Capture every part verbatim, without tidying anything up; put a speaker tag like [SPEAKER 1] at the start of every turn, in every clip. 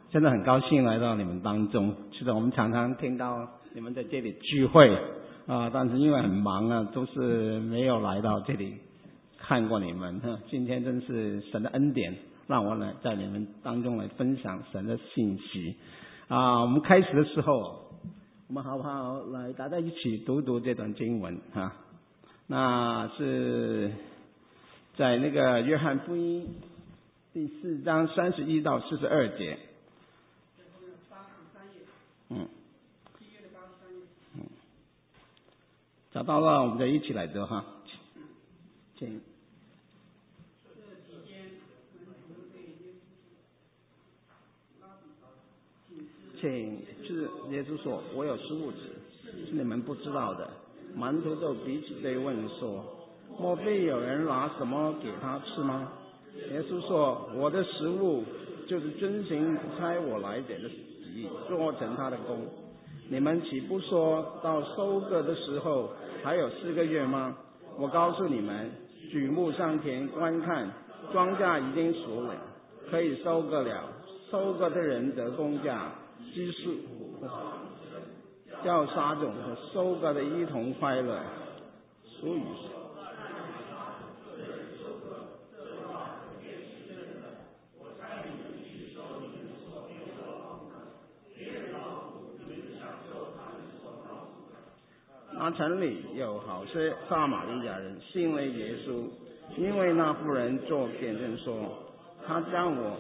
[SPEAKER 1] 真的很高兴来到你们当中。其实我们常常听到你们在这里聚会啊，但是因为很忙啊，都是没有来到这里看过你们。今天真是神的恩典，让我来在你们当中来分享神的信息啊。我们开始的时候，我们好不好来大家一起读读这段经文啊？那是在那个约翰福音第四章三十一到四十二节。嗯，嗯，找到了，我们就一起来读哈。请。请是耶稣说：“我有食物吃，是你们不知道的。”门徒就彼此对问说：“莫非有人拿什么给他吃吗？”耶稣说：“我的食物就是遵行差我来者的旨意，做成他的工。你们岂不说到收割的时候还有四个月吗？我告诉你们，举目上田观看，庄稼已经熟了，可以收割了。收割的人得工价，基数叫撒种和收割的一同快乐。”俗语那城里有好些撒玛利亚人信了耶稣，因为那妇人做见证说：“他将我。”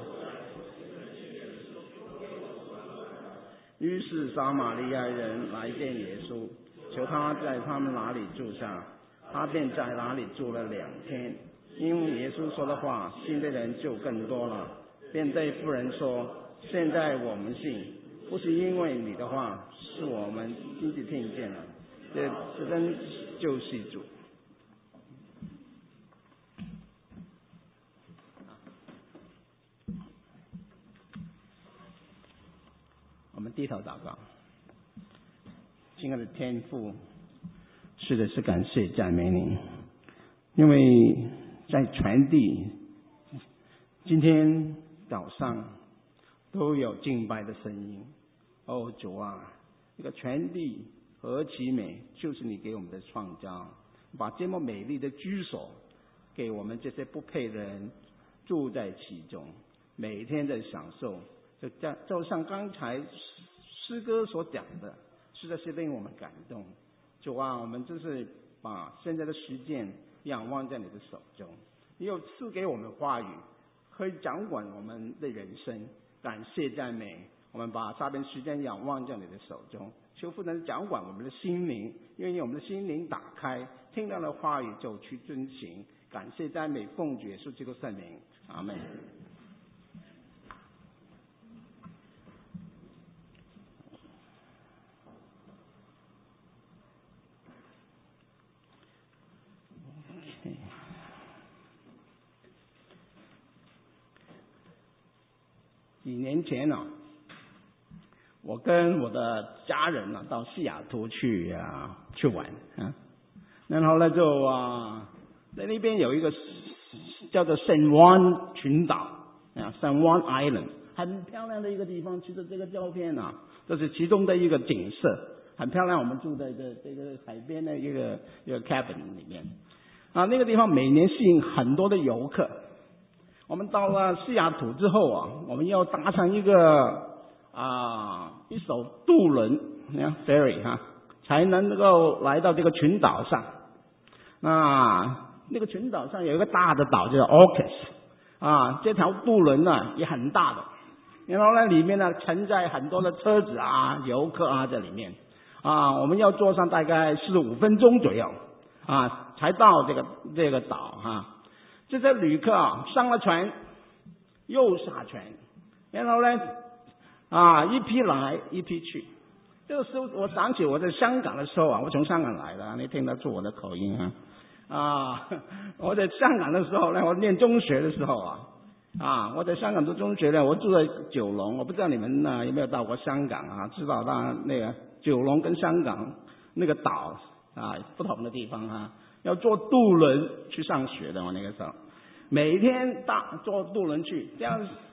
[SPEAKER 1] 于是撒玛利亚人来见耶稣，求他在他们那里住下，他便在那里住了两天。因为耶稣说的话，信的人就更多了，便对妇人说：“现在我们信，不是因为你的话，是我们亲自听见了。”这这真救世主。我们低头祷告。亲爱的天父，是的，是感谢赞美你，因为在全地今天早上都有敬拜的声音。哦主啊，这个全地何其美，就是你给我们的创造，把这么美丽的居所给我们这些不配的人住在其中，每天在享受。就就像刚才诗歌所讲的，实在是令我们感动。主啊，我们就是把现在的时间仰望在你的手中，你有赐给我们话语，可以掌管我们的人生。感谢赞美，我们把下边时间仰望在你的手中，求父能掌管我们的心灵，愿意我们的心灵打开，听到了话语就去遵行。感谢赞美，奉主耶稣基督圣名，阿们。几年前呢、啊，我跟我的家人呢、啊、到西雅图去啊去玩啊，然后呢就啊在那边有一个叫做圣湾群岛啊，圣湾 Island， 很漂亮的一个地方。其实这个照片啊，这是其中的一个景色，很漂亮。我们住在这这个海边的一个一个 cabin 里面啊，那个地方每年吸引很多的游客。我们到了西雅图之后啊，我们要搭上一个啊一艘渡轮，你看 ferry 哈、啊，才能够来到这个群岛上。那那个群岛上有一个大的岛叫 Orcas 啊，这条渡轮呢也很大的，然后呢里面呢承载很多的车子啊、游客啊在里面啊，我们要坐上大概四十五分钟左右啊，才到这个这个岛哈、啊。这些旅客啊上了船又下船，然后呢啊一批来一批去。这个时候我想起我在香港的时候啊，我从香港来的，你听得出我的口音啊啊！我在香港的时候呢，我念中学的时候啊啊，我在香港读中学呢，我住在九龙，我不知道你们呢有没有到过香港啊？知道到那个九龙跟香港那个岛啊不同的地方啊。要坐渡轮去上学的，我那个时候每天大坐渡轮去，这样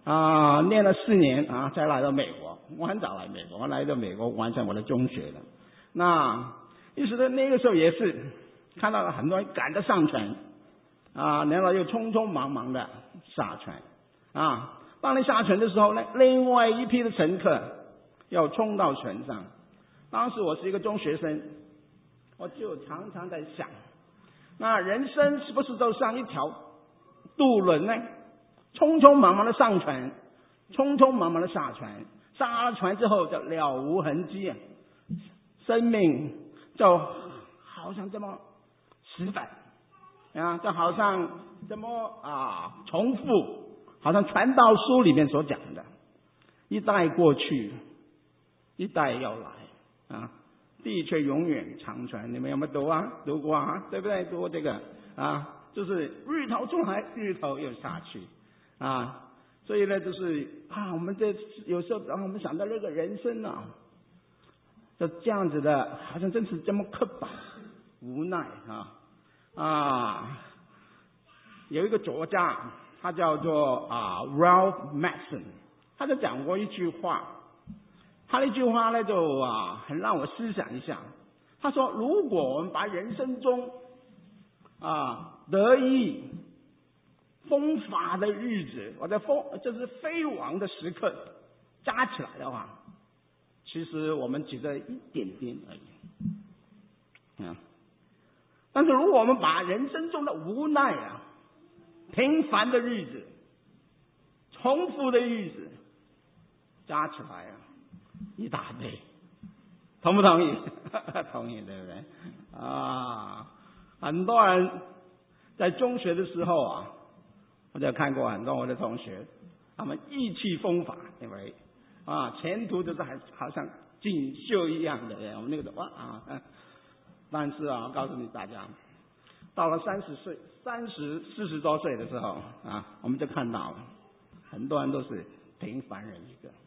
[SPEAKER 1] 啊，念了四年啊，才来到美国。我很早来美国，我来到美国完成我的中学的。那意思呢，那个时候也是看到了很多人赶着上船啊，然后又匆匆忙忙的下船啊。当你下船的时候呢，另外一批的乘客要冲到船上。当时我是一个中学生，我就常常在想，那人生是不是就像一条渡轮呢？匆匆忙忙的上船，匆匆忙忙的下船，下了船之后就了无痕迹啊，生命就好像这么死板啊，就好像这么啊重复，好像传道书里面所讲的，一代过去，一代要来啊，地却永远长存。你们有没有读啊？读过啊？对不对？读过这个啊，就是日头出来，日头又下去啊。所以呢，就是啊，我们这有时候让我们想到这个人生啊，就这样子的，好像真是这么刻板、无奈啊啊！有一个作家，他叫做啊 Ralph Mason， 他就讲过一句话，他那句话呢就啊很让我思想一下。他说，如果我们把人生中啊得意风发的日子，或者风就是飞往的时刻加起来的话，其实我们只得一点点而已啊。但是如果我们把人生中的无奈啊、平凡的日子、重复的日子加起来啊，一大堆，同不同意？同意，对不对？啊，很多人在中学的时候啊，我就看过很多我的同学，他们意气风发，因为啊，前途就是还好像锦绣一样的。我们那个时候哇啊，但是啊，我告诉你大家，到了三十岁、三十四十多岁的时候啊，我们就看到了很多人都是平凡人一个，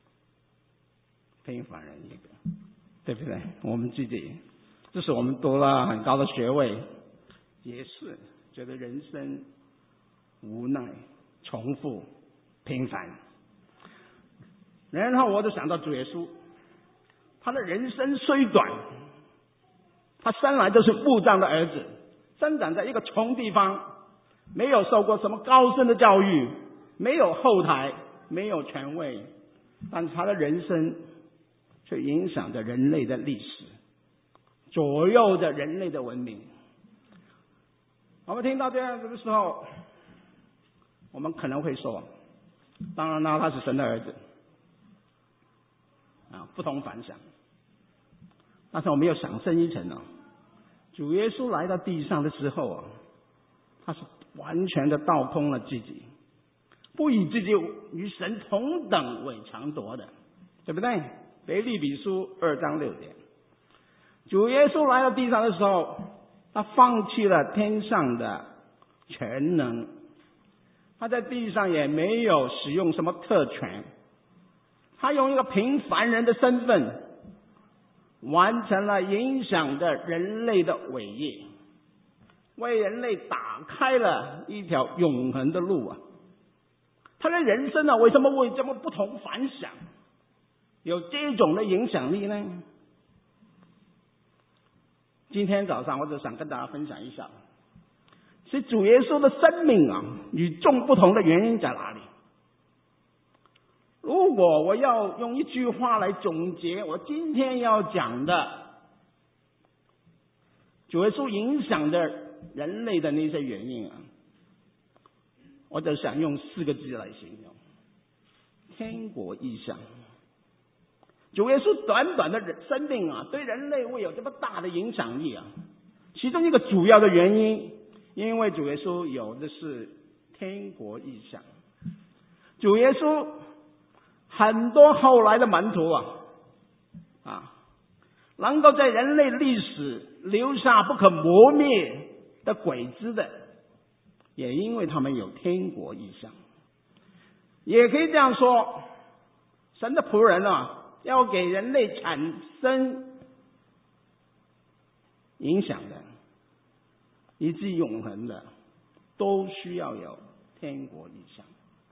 [SPEAKER 1] 平凡人一个，对不对？我们自己，就是我们读了很高的学位，也是觉得人生无奈、重复、平凡。然后我就想到主耶稣，他的人生虽短，他生来就是木匠的儿子，生长在一个穷地方，没有受过什么高深的教育，没有后台，没有权位，但是他的人生却影响着人类的历史，左右着人类的文明。我们听到这样子的时候，我们可能会说，当然啦，他是神的儿子啊，不同凡响。但是我们要想深一层啊，主耶稣来到地上的时候啊，他是完全的倒空了自己，不以自己与神同等为强夺的，对不对？腓立比书二章六节，主耶稣来到地上的时候，他放弃了天上的全能，他在地上也没有使用什么特权，他用一个平凡人的身份完成了影响着人类的伟业，为人类打开了一条永恒的路啊！他的人生啊，为什么会这么不同凡响，有这种的影响力呢？今天早上我就想跟大家分享一下，其实主耶稣的生命啊，与众不同的原因在哪里？如果我要用一句话来总结我今天要讲的主耶稣影响的人类的那些原因啊，我就想用四个字来形容：天国异象。主耶稣短短的生命啊，对人类会有这么大的影响力啊，其中一个主要的原因，因为主耶稣有的是天国异象。主耶稣很多后来的门徒啊，啊，能够在人类历史留下不可磨灭的轨迹的，也因为他们有天国异象。也可以这样说，神的仆人啊，要给人类产生影响的，以及永恒的，都需要有天国异象。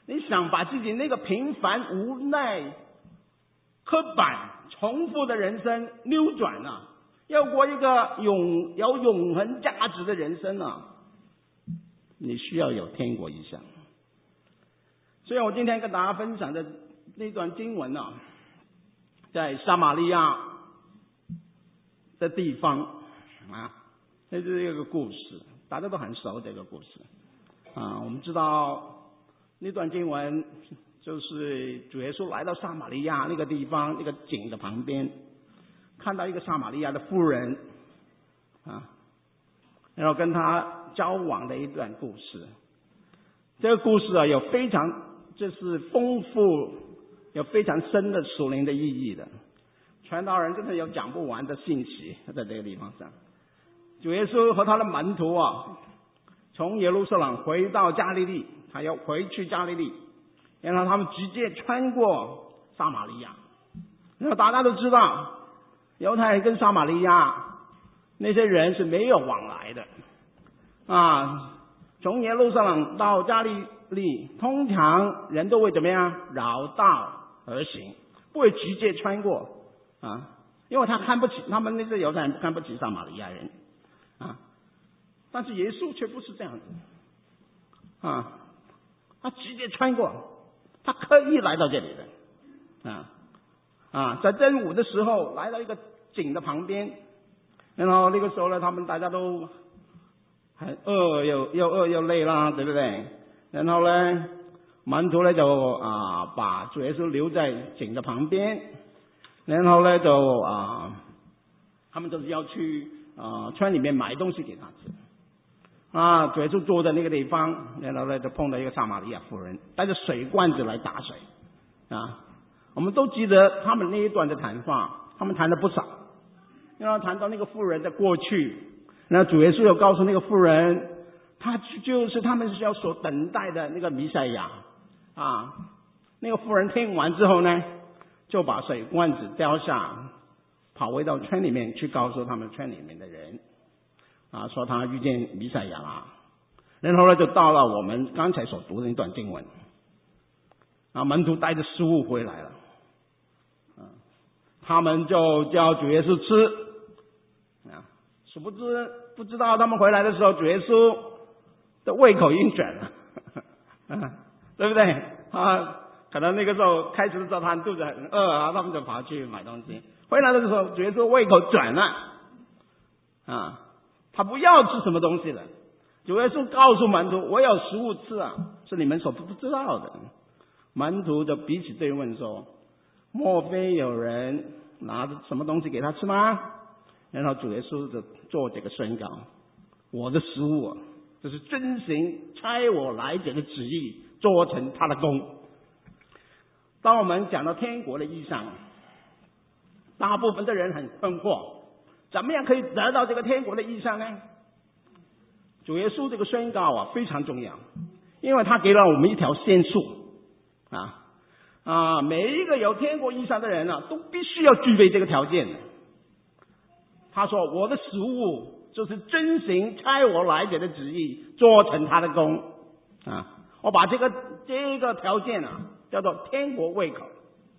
[SPEAKER 1] 你想把自己那个平凡无奈、刻板、重复的人生扭转啊，要过一个永有永恒价值的人生啊，你需要有天国意象。所以我今天跟大家分享的那段经文啊，在撒玛利亚的地方啊，这是一个故事，大家都很熟这个故事啊。我们知道那段经文就是主耶稣来到撒玛利亚那个地方那个井的旁边，看到一个撒玛利亚的妇人啊，然后跟他交往的一段故事。这个故事啊，有非常就是丰富有非常深的属灵的意义的，传道人真的有讲不完的信息在这个地方上。主耶稣和他的门徒啊，从耶路撒冷回到加利利，他要回去加利利，然后他们直接穿过撒玛利亚。然后大家都知道，犹太人跟撒玛利亚那些人是没有往来的啊。从耶路撒冷到加利利，通常人都会怎么样？绕道而行，不会直接穿过啊，因为他看不起他们那些犹太人，看不起撒玛利亚人啊。但是耶稣却不是这样子啊，他直接穿过，他刻意来到这里的啊啊，在正午的时候来到一个井的旁边，然后那个时候呢，他们大家都很饿，又又饿又累啦，对不对？然后呢，门徒呢就啊把主耶稣留在井的旁边，然后呢就啊他们就是要去啊村里面买东西给他吃啊。主耶稣坐在那个地方，然后呢就碰到一个撒玛利亚妇人带着水罐子来打水啊。我们都记得他们那一段的谈话，他们谈了不少，然后谈到那个妇人的过去，然后主耶稣又告诉那个妇人，他就是他们是要所等待的那个弥赛亚啊。那个妇人听完之后呢，就把水罐子丢下，跑回到村里面去告诉他们村里面的人啊，说他遇见弥赛亚了。然后呢，就到了我们刚才所读的那段经文啊，门徒带着食物回来了啊，他们就叫主耶稣吃啊，殊不知不知道他们回来的时候，主耶稣的胃口已经转了啊，对不对啊？可能那个时候开始的时候他肚子很饿啊，他们就跑去买东西，回来的时候主耶稣胃口转了啊，他不要吃什么东西了。主耶稣告诉门徒，我有食物吃啊，是你们所不知道的。门徒就彼此对问说，莫非有人拿着什么东西给他吃吗？然后主耶稣就做这个宣告，我的食物啊，就是遵行差我来者的旨意，做成他的功。当我们讲到天国的意象，大部分的人很困惑，怎么样可以得到这个天国的意象呢？主耶稣这个宣告啊非常重要，因为他给了我们一条线索啊啊，每一个有天国意象的人啊，都必须要具备这个条件的。他说，我的食物就是遵行差我来者的旨意，做成他的功啊。我把这个这个条件啊叫做天国胃口。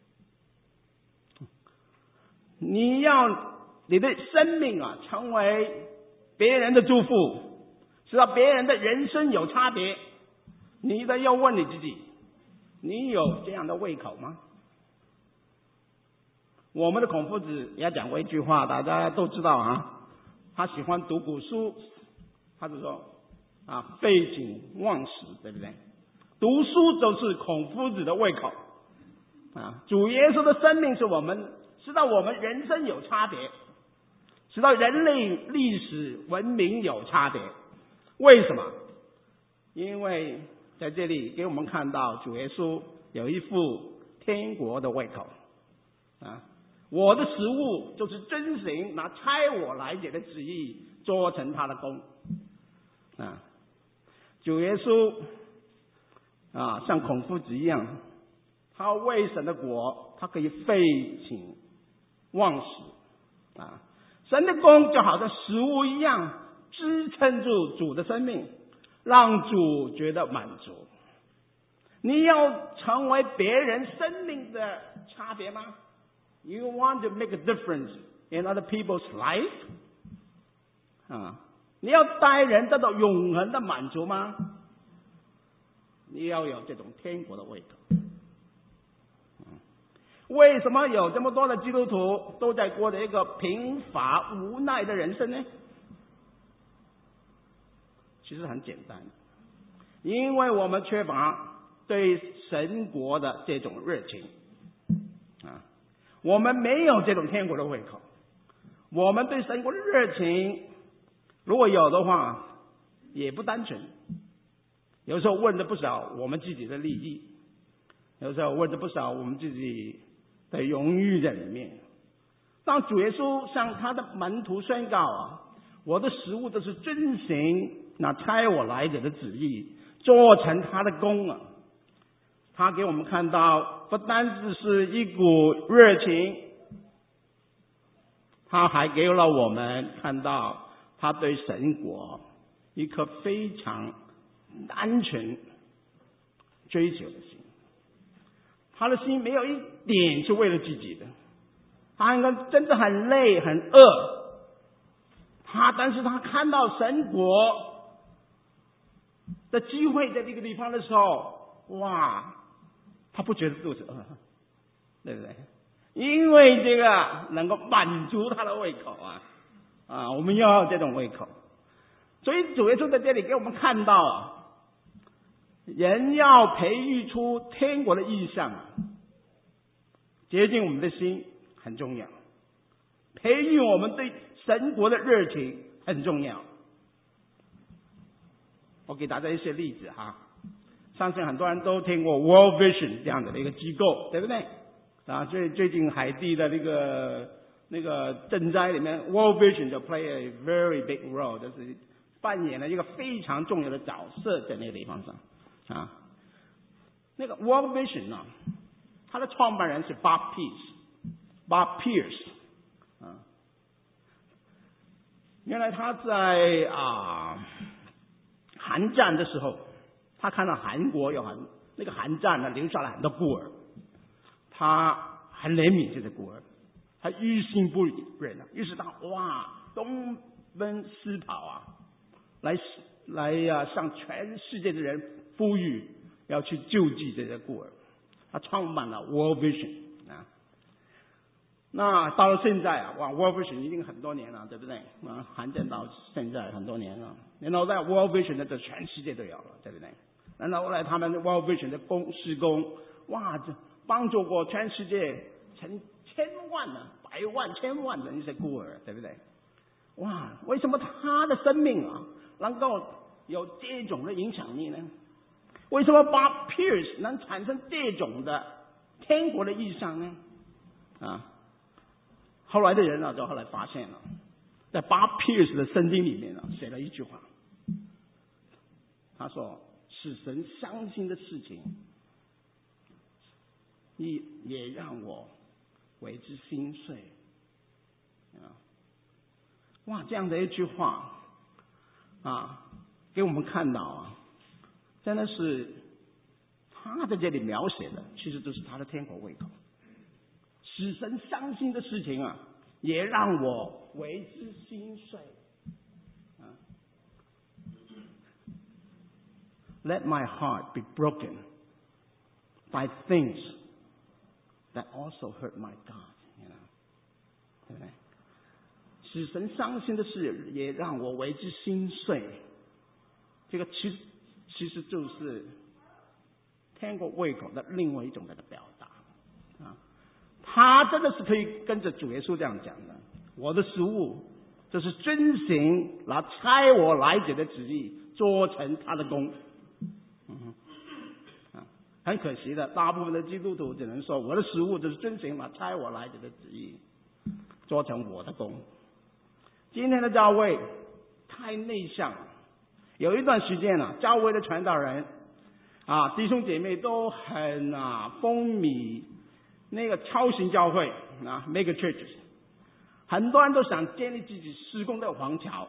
[SPEAKER 1] 你要你的生命啊成为别人的祝福，使到别人的人生有差别，你得要问你自己，你有这样的胃口吗？我们的孔夫子也讲过一句话，大家都知道啊，他喜欢读古书，他就说啊，废寝忘食，对不对？读书就是孔夫子的胃口啊。主耶稣的生命是我们使到我们人生有差别，使到人类历史文明有差别。为什么？因为在这里给我们看到主耶稣有一副天国的胃口啊。我的食物就是遵行那差我来者的旨意，做成他的功啊。主耶稣啊，像孔夫子一样，他为神的国，他可以废寝忘食啊。神的功就好像食物一样，支撑住主的生命，让主觉得满足。 你要成为别人生命的差别吗？ You want to make a difference in other people's life? 啊，你要带人得到永恒的满足吗？你要有这种天国的胃口。为什么有这么多的基督徒都在过着一个贫乏无奈的人生呢？其实很简单，因为我们缺乏对神国的这种热情啊，我们没有这种天国的胃口。我们对神国的热情如果有的话也不单纯，有时候问的不少我们自己的利益，有时候问的不少我们自己的荣誉在里面。当主耶稣向他的门徒宣告啊，我的食物都是遵行那差我来者的旨意，做成他的功啊，他给我们看到不单只是一股热情，他还给了我们看到他对神国一颗非常单纯追求的心。他的心没有一点是为了自己的，他应该真的很累很饿，他但是他看到神国的机会在这个地方的时候，哇，他不觉得肚子饿，对不对？因为这个能够满足他的胃口啊啊，我们要有这种胃口。所以主耶稣在这里给我们看到啊，人要培育出天国的意象，洁净我们的心很重要，培育我们对神国的热情很重要。我给大家一些例子哈，相信很多人都听过 World Vision 这样的一个机构，对不对？啊，最最近海地的那个那个赈灾里面 ，World Vision 就 play a very big role， 就是扮演了一个非常重要的角色在那个地方上。啊，那个 World Vision 啊，它的创办人是 Bob Pierce，Bob Pierce 啊，原来他在啊韩战的时候，他看到韩国有很那个韩战呢留下了很多孤儿，他很怜悯这些孤儿，他于心不忍啊，于是他哇东奔西跑啊，来来呀、啊、向全世界的人呼吁要去救济这些孤儿，他创办了 World Vision 啊。那到了现在啊，哇 ，World Vision 已经很多年了，对不对？啊，韩战到现在很多年了，然后在 World Vision 的全世界都有了，对不对？然后后来他们 World Vision 的工施工，哇，这帮助过全世界成千万呢、百万、千万的那些孤儿，对不对？哇，为什么他的生命啊能够有这种的影响力呢？为什么 Bob Pierce 能产生这种的天国的意象呢？啊，后来的人啊，就后来发现了，在 Bob Pierce 的圣经里面啊，写了一句话，他说：“使神伤心的事情，也也让我为之心碎。”啊，哇，这样的一句话啊，给我们看到啊。真的是他在这里描写的，其实就是他的天国胃口。使神伤心的事情啊，也让我为之心碎。啊 Let my heart be broken by things that also hurt my God. You know? 对不对？使神伤心的事，也让我为之心碎。这个其实。其实就是天国胃口的另外一种的表达啊，他真的是可以跟着主耶稣这样讲的：我的食物就是遵行那差我来者的旨意，做成他的功。嗯啊，很可惜的，大部分的基督徒只能说我的食物就是遵行那差我来者的旨意，做成我的功。今天的教会太内向了。有一段时间啊，教会的传道人啊，弟兄姐妹都很啊风靡那个超型教会啊 ，mega churches， 很多人都想建立自己施工的皇桥，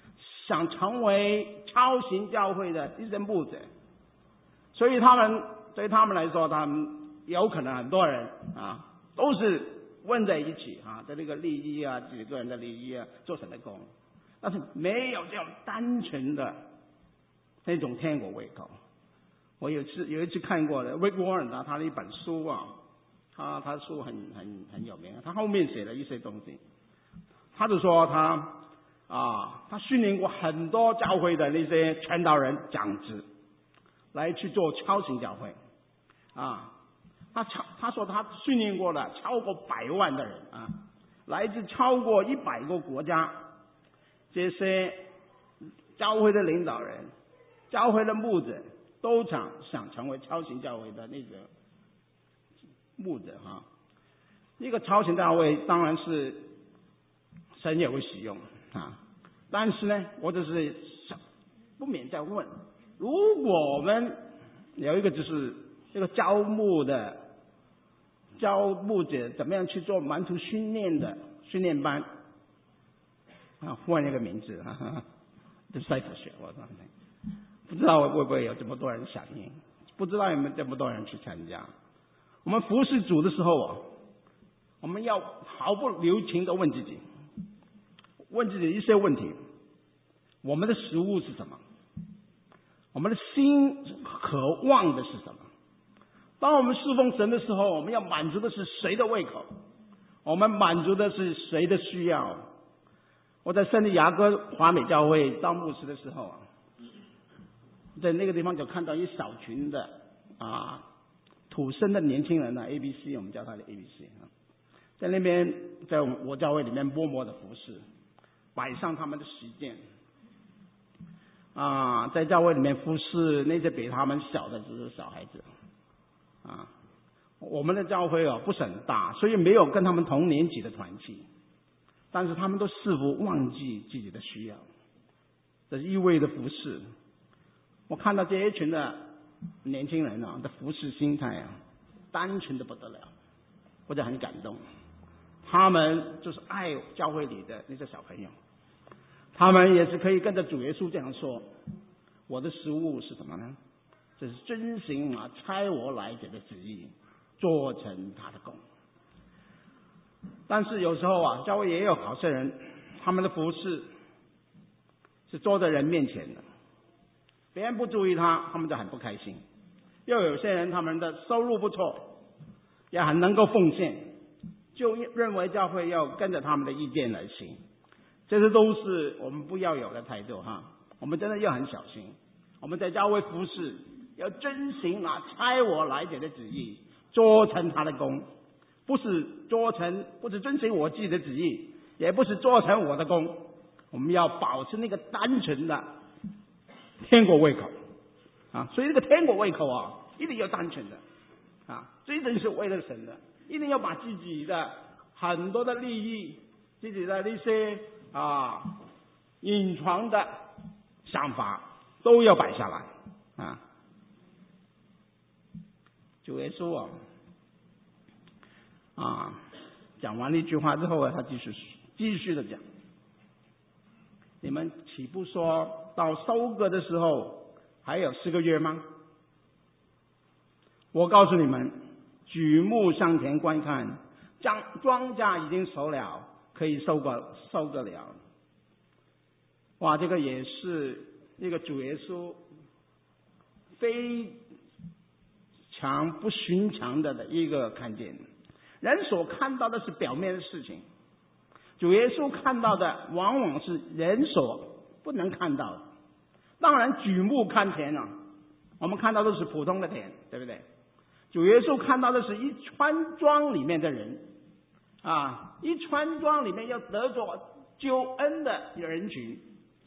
[SPEAKER 1] 想成为超型教会的一生牧者，所以他们对他们来说，他们有可能很多人啊都是混在一起啊，在这个利益啊，几个人的利益啊，做神的工，但是没有这样单纯的那种天国胃口。我有一次有一次看过的 Rick Warren 啊，他的一本书啊，他他书很很很有名，他后面写了一些东西，他就说他啊，他训练过很多教会的那些传道人讲职，来去做超型教会啊。他超他说他训练过了超过百万的人啊，来自超过一百个国家，这些教会的领导人、教会的牧者都想想成为超型教会的那个牧者哈。一个超型教会当然是神也会使用啊，但是呢，我只是不免在问，如果我们有一个就是这个招募的招募者怎么样去做门徒训练的训练班啊，换一个名字啊 ，discipleship， 我说不知道会不会有这么多人响应，不知道有没有这么多人去参加。我们服侍主的时候啊，我们要毫不留情的问自己，问自己一些问题：我们的食物是什么？我们的心渴望的是什么？当我们侍奉神的时候，我们要满足的是谁的胃口？我们满足的是谁的需要？我在圣地亚哥华美教会当牧师的时候啊，在那个地方就看到一小群的啊土生的年轻人呢 ，A B C， 我们叫他的 A B C 啊，在那边在我教会里面默默的服侍，摆上他们的实践啊，在教会里面服侍那些比他们小的只是小孩子啊。我们的教会啊不是很大，所以没有跟他们同年级的团契，但是他们都似乎忘记自己的需要，这是一味的服侍。我看到这一群的年轻人啊的服侍心态啊，单纯的不得了，我就很感动。他们就是爱教会里的那些小朋友，他们也是可以跟着主耶稣这样说：我的食物是什么呢？这是遵行啊差我来者的旨意，做成他的工。但是有时候啊，教会也有好些人，他们的服侍是坐在人面前的，别人不注意他，他们就很不开心。又有些人他们的收入不错，也很能够奉献，就认为教会要跟着他们的意见来行。这些都是我们不要有的态度哈。我们真的要很小心，我们在教会服侍要遵行啊差我来者的旨意，做成他的工，不是做成不是遵行我自己的旨意，也不是做成我的工。我们要保持那个单纯的天国胃口啊，所以这个天国胃口啊，一定要单纯的啊，真正是为了神的，一定要把自己的很多的利益、自己的那些啊隐藏的想法都要摆下来啊。主耶稣啊，啊，讲完那句话之后啊，他继续继续的讲。你们岂不说到收割的时候还有四个月吗？我告诉你们，举目向前观看，庄庄稼已经熟了，可以收割收割了。哇，这个也是一个主耶稣非常不寻常的一个看见。人所看到的是表面的事情，主耶稣看到的往往是人所不能看到的。当然举目看田啊，我们看到的是普通的田，对不对？主耶稣看到的是一村庄里面的人啊，一村庄里面要得着救恩的人群。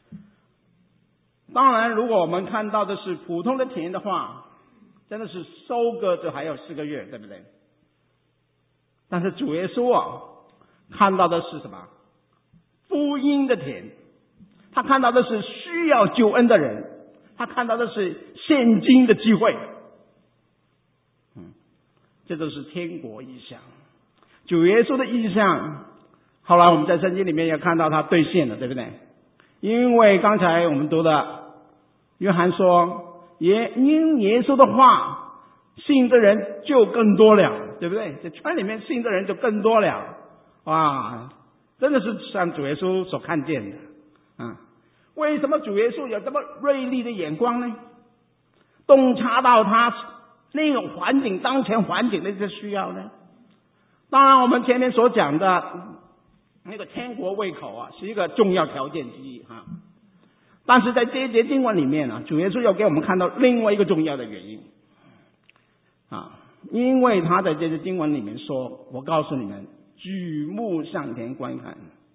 [SPEAKER 1] 当然如果我们看到的是普通的田的话，真的是收割就还有四个月，对不对？但是主耶稣啊看到的是什么？福音的田，他看到的是需要救恩的人，他看到的是现今的机会。嗯，这都是天国意象。主耶稣的意象，后来我们在圣经里面也看到他兑现了，对不对？因为刚才我们读的约翰说，也因耶稣的话信的人就更多了，对不对？这圈里面信的人就更多了，哇，真的是像主耶稣所看见的啊！为什么主耶稣有这么锐利的眼光呢？洞察到他那种环境当前环境的一些需要呢？当然，我们前面所讲的那个天国胃口啊，是一个重要条件之一哈。但是在这一节经文里面啊，主耶稣又给我们看到另外一个重要的原因啊，因为他在这些经文里面说，我告诉你们，举目向前观看。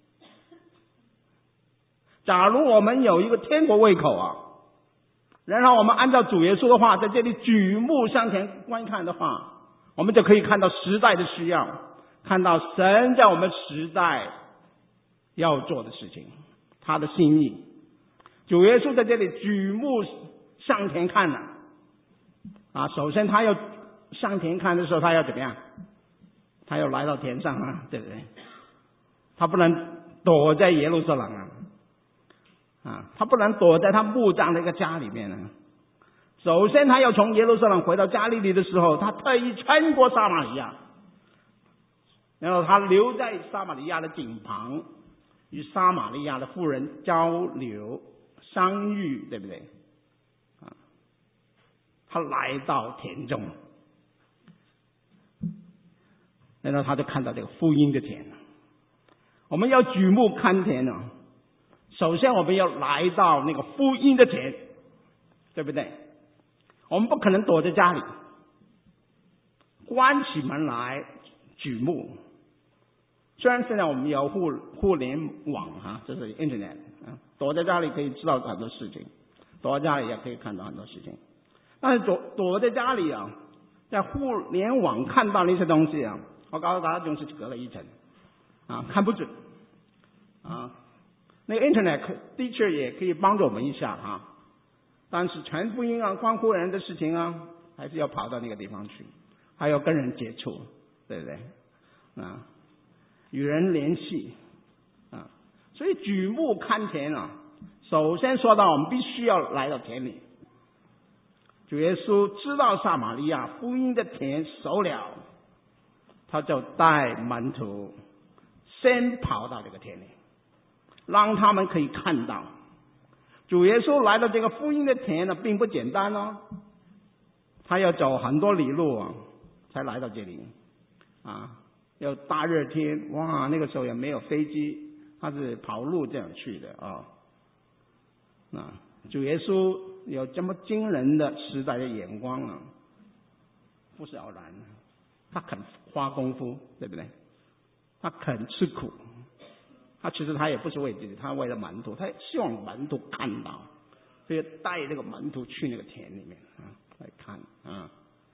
[SPEAKER 1] 假如我们有一个天国胃口啊，然后我们按照主耶稣的话，在这里举目向前观看的话，我们就可以看到时代的需要，看到神在我们时代要做的事情，他的心意。主耶稣在这里举目向前看了啊，首先他要向前看的时候，他要怎么样？他要来到天上啊，对不对？他不能躲在耶路撒冷啊，啊，他不能躲在他木匠的一个家里面啊。首先，他要从耶路撒冷回到加利利的时候，他特意穿过撒玛利亚，然后他留在撒玛利亚的井旁，与撒玛利亚的妇人交流相遇，对不对？啊，他来到田中，然后他就看到这个福音的田。我们要举目看田啊，首先我们要来到那个福音的田，对不对？我们不可能躲在家里，关起门来举目。虽然现在我们有互互联网哈，这是 Internet 啊，躲在家里可以知道很多事情，躲在家里也可以看到很多事情。但是躲躲在家里啊，在互联网看到那些东西啊，我告诉大家，就是隔了一层啊，看不准啊。那个 Internet 的确也可以帮助我们一下哈，但是传福音啊、关乎人的事情啊，还是要跑到那个地方去，还要跟人接触，对不对？啊，与人联系啊，所以举目看田啊，首先说到我们必须要来到田里。主耶稣知道撒玛利亚福音的田熟了，他就带门徒先跑到这个田里，让他们可以看到主耶稣来到这个福音的田呢，并不简单哦，他要走很多里路啊，才来到这里啊。要大热天，哇，那个时候也没有飞机，他是跑路这样去的啊。那主耶稣有这么惊人的时代的眼光啊，不是偶然，他肯花功夫，对不对？他肯吃苦。他其实他也不是为自己，他为了门徒，他希望门徒看到，所以带这个门徒去那个田里面啊来看啊。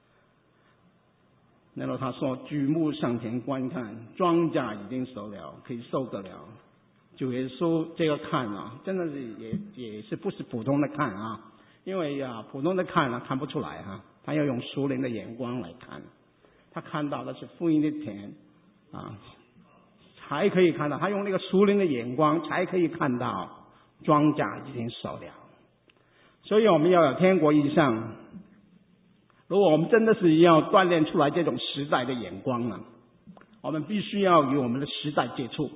[SPEAKER 1] 然后他说：“举目向前观看，庄稼已经熟了，可以收割了。”主耶稣这个看啊，真的是也也是不是普通的看啊，因为啊普通的看啊看不出来哈、啊，他要用属灵的眼光来看，他看到的是福音的田啊。才可以看到，他用那个属灵的眼光，才可以看到庄稼已经熟了。所以我们要有天国意象。如果我们真的是要锻炼出来这种时代的眼光呢，我们必须要与我们的时代接触。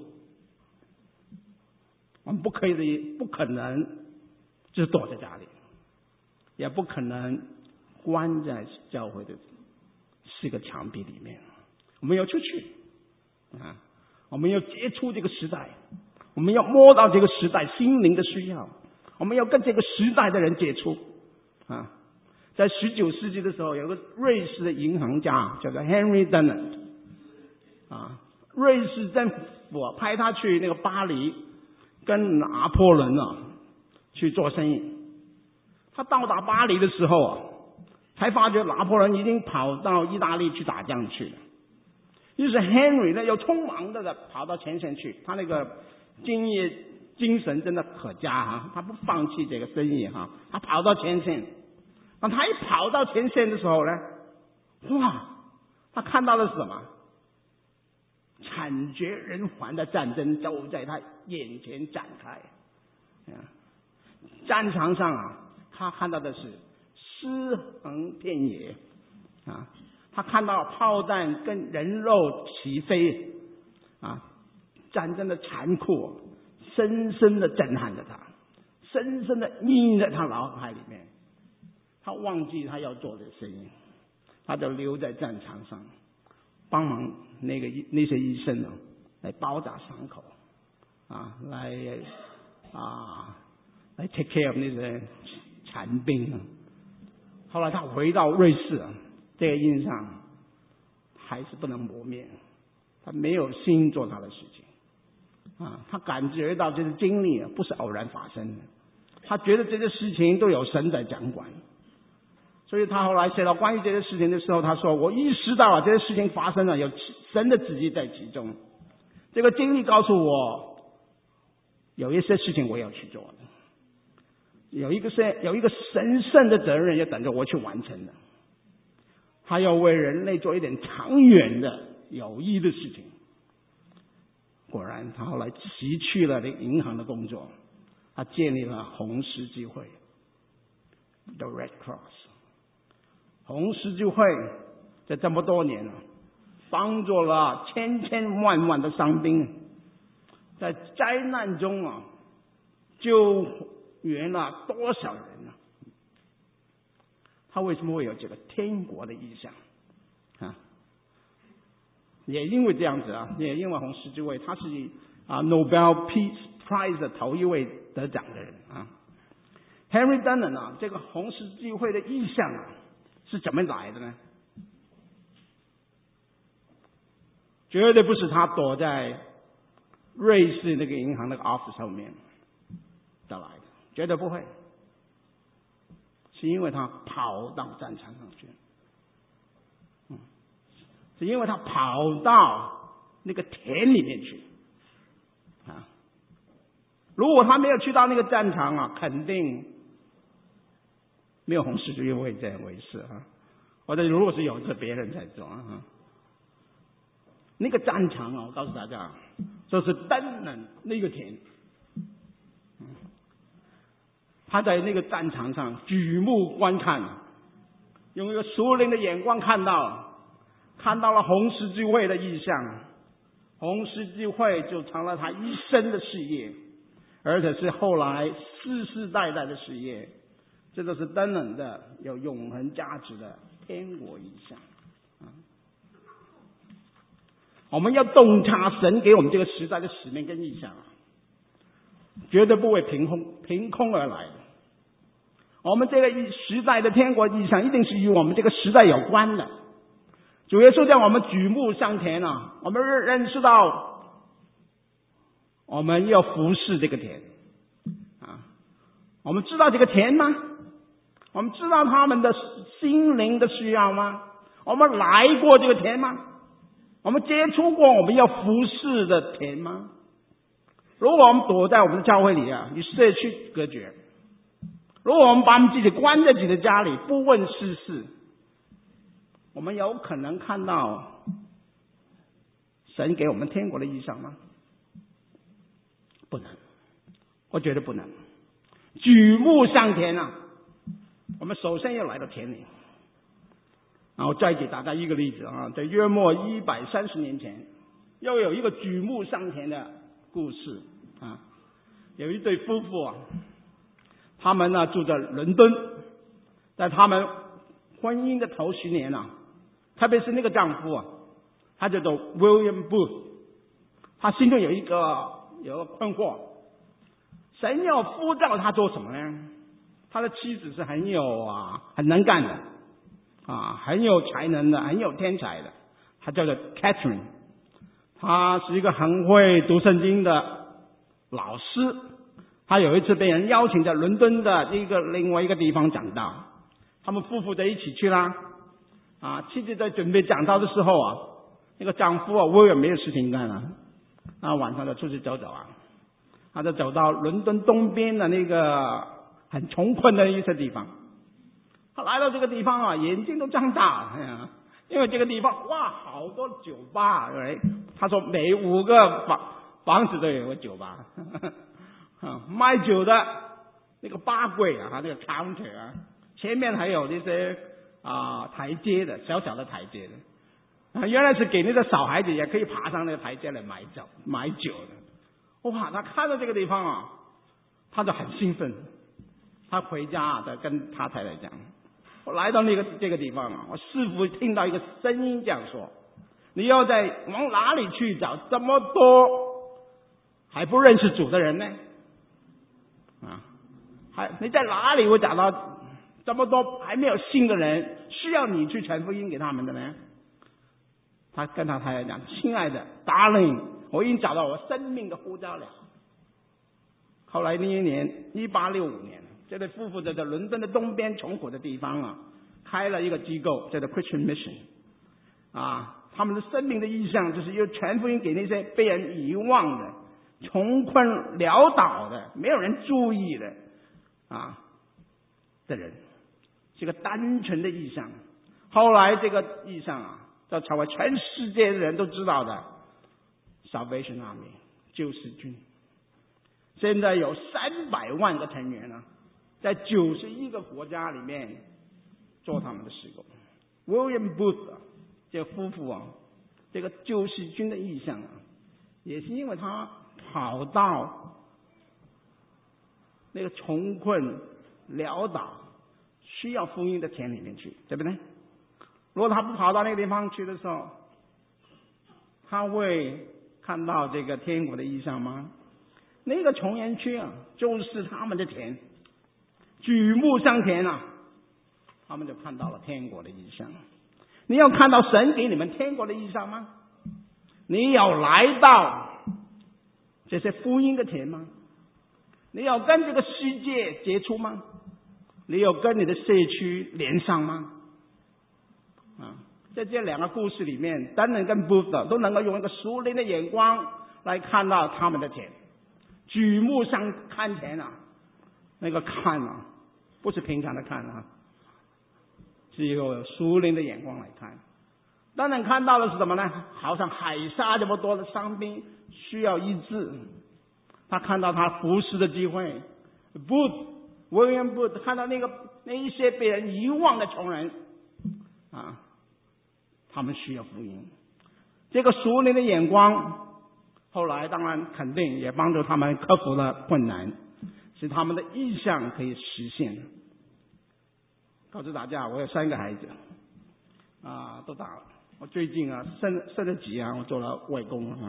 [SPEAKER 1] 我们不可以，不可能就是躲在家里，也不可能关在教会的四个墙壁里面。我们要出去啊！我们要接触这个时代，我们要摸到这个时代心灵的需要，我们要跟这个时代的人接触啊！在十九世纪的时候，有个瑞士的银行家叫做 Henry Dunant 啊，瑞士政府派他去那个巴黎跟拿破仑啊去做生意。他到达巴黎的时候啊，才发觉拿破仑已经跑到意大利去打仗去了。于是 Henry 呢又匆忙的跑到前线去，他那个敬业精神真的可嘉哈，他不放弃这个生意哈，他跑到前线。当他一跑到前线的时候呢，哇，他看到了什么？惨绝人寰的战争就在他眼前展开。战场上啊，他看到的是尸横遍野， 啊，他看到炮弹跟人肉齐飞啊，战争的残酷深深的震撼着他，深深的印在他脑海里面。他忘记他要做的事情，他就留在战场上，帮忙那个那些医生呢，来包扎伤口啊，来啊来 take care of 那些残兵啊。后来他回到瑞士啊，这个印象还是不能磨灭，他没有心做他的事情啊，他感觉到这些经历啊不是偶然发生的，他觉得这些事情都有神在掌管。所以他后来写到关于这些事情的时候，他说：“我意识到了这些事情发生了，有神的旨意在其中。这个经历告诉我，有一些事情我要去做的，有一个是有一个神圣的责任要等着我去完成的。他要为人类做一点长远的有益的事情。”果然，他后来辞去了这个银行的工作，他建立了红十字会 （The Red Cross）。红十字会在这么多年了，帮助了千千万万的伤兵，在灾难中啊，救援了多少人呢？他为什么会有这个天国的意象啊？也因为这样子啊，也因为红十字会，他是啊 Nobel Peace Prize 的头一位得奖的人啊。Henry Dunant 啊，这个红十字会的意象啊，是怎么来的呢？绝对不是他躲在瑞士那个银行那个 office 后面得来的，绝对不会。是因为他跑到战场上去，嗯，是因为他跑到那个田里面去啊。如果他没有去到那个战场啊，肯定没有红十字会这回事啊，或者如果是有，是别人在做啊。那个战场啊，我告诉大家，就是登人那个田，嗯，他在那个战场上举目观看，用一个属灵的眼光看到，看到了红十字会的意象，红十字会就成了他一生的事业，而且是后来世世代代的事业。这就是登人的有永恒价值的天国意象啊！我们要洞察神给我们这个时代的使命跟意象啊，绝对不会凭空凭空而来的。我们这个时代的天国意象一定是与我们这个时代有关的。主耶稣叫我们举目向田啊，我们认识到我们要服侍这个田啊。我们知道这个田吗？我们知道他们的心灵的需要吗？我们来过这个田吗？我们接触过我们要服侍的田吗？如果我们躲在我们的教会里啊，与社区隔绝；如果我们把我们自己关在自己的家里，不问世事，我们有可能看到神给我们天国的意象吗？不能，我觉得不能。举目向田啊，我们首先要来到田里。然后再给大家一个例子啊，在约莫一百三十年前，又有一个举目向田的故事啊。有一对夫妇啊，他们呢住在伦敦，在他们婚姻的头十年啊，特别是那个丈夫啊，他叫做 William Booth， 他心中有一个有一个困惑，神要呼召他做什么呢？他的妻子是很有啊很能干的啊，很有才能的，很有天才的，他叫做 Catherine， 他是一个很会读圣经的老师。他有一次被人邀请在伦敦的一个另外一个地方讲道，他们夫妇在一起去啦。啊，妻子在准备讲道的时候啊，那个丈夫啊，我也没有事情干了，啊，晚上就出去走走啊，他就走到伦敦东边的那个很穷困的一些地方。他来到这个地方啊，眼睛都张大，哎呀，因为这个地方哇，好多酒吧，对，他说每五个房房子都有个酒吧，啊，卖酒的那个吧柜啊，那个 counter 啊，前面还有这些啊台阶的，小小的台阶的，啊，原来是给那个小孩子也可以爬上那个台阶来买酒买酒的。哇，他看到这个地方啊，他就很兴奋。他回家啊，再跟他太太讲，我来到那个这个地方啊，我似乎听到一个声音这样说：你要在往哪里去找这么多还不认识主的人呢？啊，还你在哪里会找到这么多还没有信的人，需要你去传福音给他们的呢？他跟他太太讲：亲爱的 darling， 我已经找到我生命的呼召了。后来那一年一八六五年，这对夫妇在伦敦的东边穷苦的地方啊，开了一个机构，叫做 Christian Mission。啊，他们的生命的意向就是要传福音给那些被人遗忘的、穷困潦倒的、没有人注意的啊的人，是个单纯的意向。后来这个意向啊，就成为全世界的人都知道的 Salvation Army 救世军。现在有三百万个成员啊，在九十一个国家里面做他们的事工。William Booth 啊，这个夫妇啊，这个救世军的意向啊，也是因为他跑到那个穷困潦倒需要福音的田里面去，对不对？如果他不跑到那个地方去的时候，他会看到这个天国的意象吗？那个穷人区啊，就是他们的田，举目向田啊，他们就看到了天国的意象。你要看到神给你们天国的意象吗？你有来到这些福音的田吗？你有跟这个世界接触吗？你有跟你的社区连上吗？啊，在这两个故事里面，丹人跟 Booth 都能够用一个属灵的眼光来看到他们的田。举目上看田啊，那个看啊，不是平常的看啊，是一个属灵的眼光来看。当然看到的是什么呢？好像海沙这么多的伤兵需要医治，他看到他服侍的机会。Booth William Booth 看到那个那一些被人遗忘的穷人啊，他们需要福音。这个属灵的眼光，后来当然肯定也帮助他们克服了困难，使他们的意向可以实现。告诉大家，我有三个孩子啊，都大了。我最近啊，升升了级啊，我做了外公啊。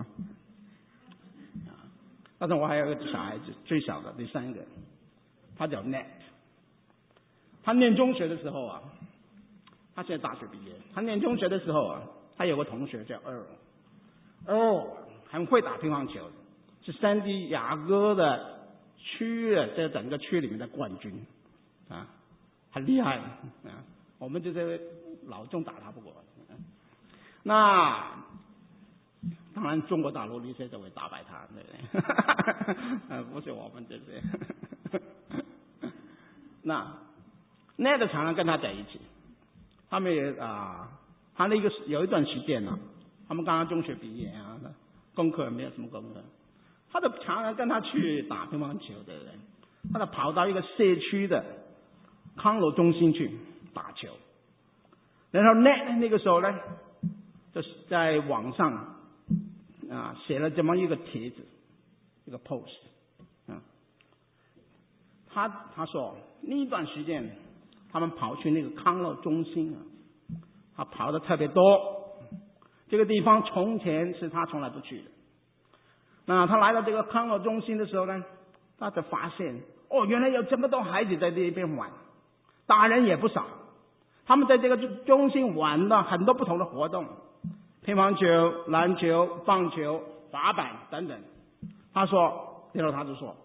[SPEAKER 1] 但是我还有一个小孩子，最小的第三个，他叫 Nat。他念中学的时候啊，他现在大学毕业。他念中学的时候啊，他有个同学叫 Earl，Earl 很会打乒乓球，是山地亚哥的区的这整个区里面的冠军啊，很厉害啊。我们这些老中打他不过。那当然，中国大陆那些就会打败他，对不对？呃，不是我们这些。那那个常常跟他在一起，他们也啊，他那个有一段时间呢、啊，他们刚刚中学毕业啊，功课没有什么功课，他就常常跟他去打乒乓球的人，他就跑到一个社区的康乐中心去打球，然后那那个时候呢，就是在网上啊写了这么一个帖子，一个 post 啊，他他说那一段时间他们跑去那个康乐中心啊，他跑的特别多，这个地方从前是他从来不去的。那他来到这个康乐中心的时候呢，他就发现哦，原来有这么多孩子在这边玩，大人也不少。他们在这个中心玩了很多不同的活动，乒乓球、篮球、棒球、滑板等等。他说，然后他就说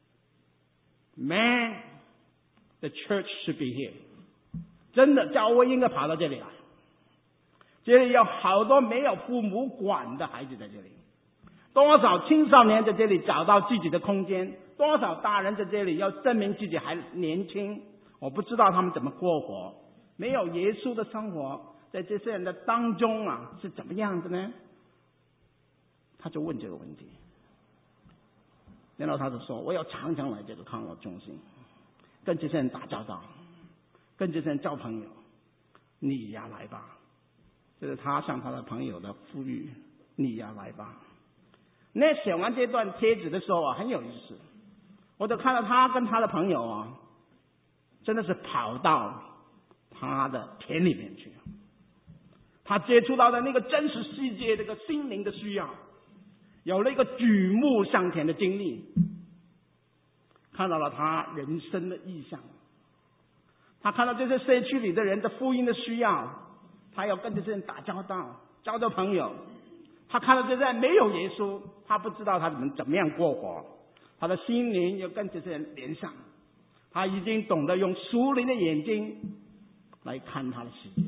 [SPEAKER 1] ，Man, the church should be here。真的，教会应该跑到这里来。这里有好多没有父母管的孩子在这里，多少青少年在这里找到自己的空间，多少大人在这里要证明自己还年轻。我不知道他们怎么过活。没有耶稣的生活，在这些人的当中啊，是怎么样的呢？他就问这个问题，然后他就说：“我要常常来这个康乐中心，跟这些人打交道，跟这些人交朋友。 你呀来吧。这是他向他的朋友的呼吁，你呀来吧。那写完这段帖子的时候啊，很有意思，我就看到他跟他的朋友啊，真的是跑到他的田里面去，他接触到的那个真实世界，这个心灵的需要，有了一个举目向田的经历，看到了他人生的意向，他看到这些社区里的人的福音的需要，他要跟这些人打交道，交到朋友。他看到这些人没有耶稣，他不知道他们怎么样过活，他的心灵要跟这些人连上，他已经懂得用属灵的眼睛来看他的世界。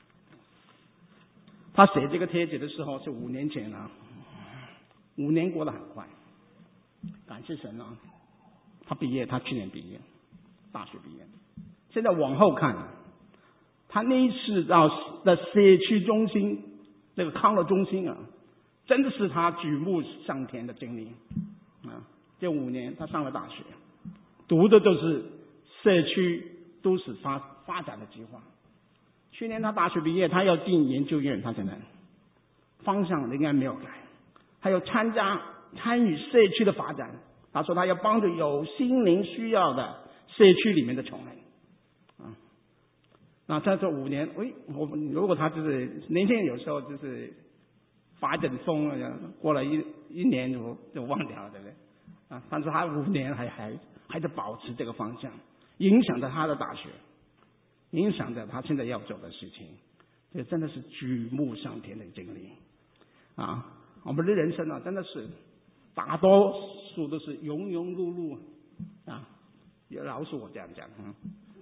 [SPEAKER 1] 他写这个帖子的时候是五年前了，五年过得很快，感谢神啊！他毕业，他去年毕业，大学毕业。现在往后看，他那一次到的社区中心，那个康乐中心啊，真的是他举目上田的经历啊！这五年他上了大学，读的都是社区都市发发展的计划。去年他大学毕业，他要进研究院，他现在方向应该没有改，还有参加参与社区的发展。他说他要帮助有心灵需要的社区里面的穷人啊。那在这五年，喂，我如果他就是年轻人，有时候就是发点疯了，过了一一年就就忘掉了，对不对？啊，但是他五年还还还在保持这个方向，影响着他的大学，影响着他现在要做的事情，这真的是举目上田的经历啊！我们的人生啊，真的是大多数都是庸庸碌碌啊，也饶恕我这样讲啊，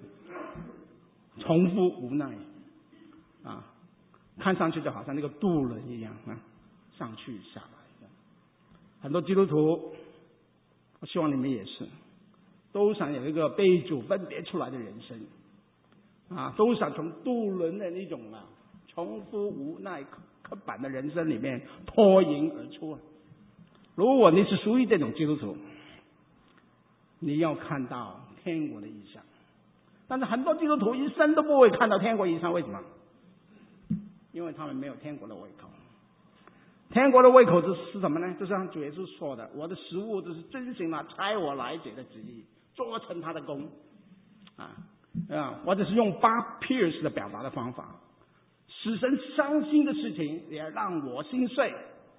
[SPEAKER 1] 重复无奈啊，看上去就好像那个渡轮一样啊，上去下来。很多基督徒，我希望你们也是，都想有一个被主分别出来的人生啊，都想从渡轮的那种啊重复无奈刻板的人生里面脱颖而出。如果你是属于这种基督徒，你要看到天国的意象。但是很多基督徒一生都不会看到天国意象，为什么？因为他们没有天国的胃口。天国的胃口是什么呢？就像主耶稣说的，我的食物就是遵行了差我来者的旨意，做成他的功啊啊！或者是用八 pierce 的表达的方法，使神伤心的事情也让我心碎。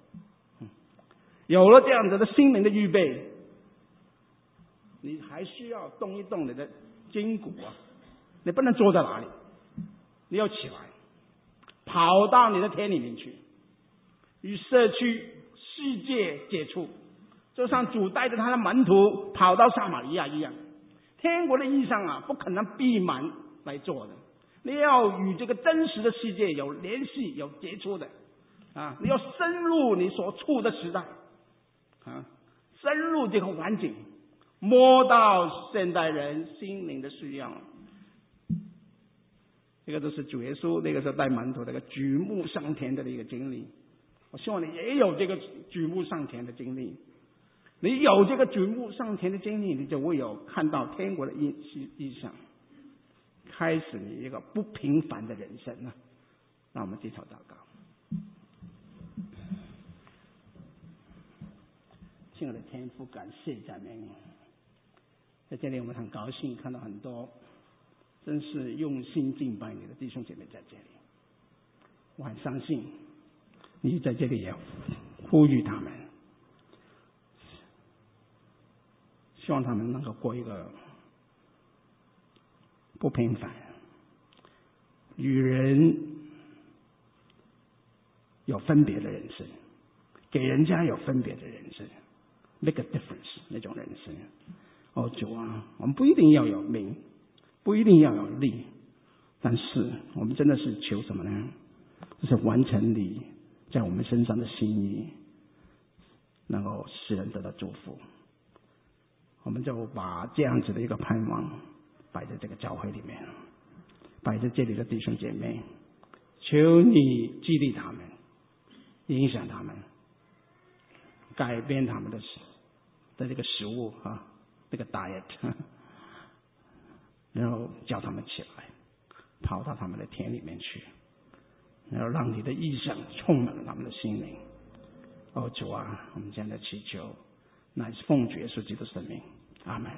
[SPEAKER 1] 有了这样子的心灵的预备，你还需要动一动你的筋骨啊！你不能坐在哪里，你要起来，跑到你的田里面去，与社区世界接触，就像主带着他的门徒跑到撒玛利亚一样。天国的意象啊，不可能闭门来做的，你要与这个真实的世界有联系、有接触的啊！你要深入你所处的时代啊，深入这个环境，摸到现代人心灵的需要。这个都是主耶稣那个时候带门徒那个举目上田的一个经历。我希望你也有这个举目上田的经历。你有这个举目上田的经历，你就会有看到天国的意意象，开始你一个不平凡的人生啊！让我们低头祷告。亲爱的天父，感谢赞美你。在这里我们很高兴看到很多真是用心敬拜你的弟兄姐妹在这里。我很相信你在这里也呼吁他们，希望他们能够过一个不平凡、与人有分别的人生，给人家有分别的人生 ，make a difference 那种人生。哦，主啊，我们不一定要有名，不一定要有利，但是我们真的是求什么呢？就是完成你在我们身上的心意，能够使人得到祝福。我们就把这样子的一个盼望摆在这个教会里面，摆在这里的弟兄姐妹，求你激励他们，影响他们，改变他们的的这个食物啊，这个 diet， 然后叫他们起来， 跑到他们的田里面去，然后让你的意象充满了他们的心灵。哦主啊，我们这样的祈求，乃是奉主耶稣基督的圣名，阿门。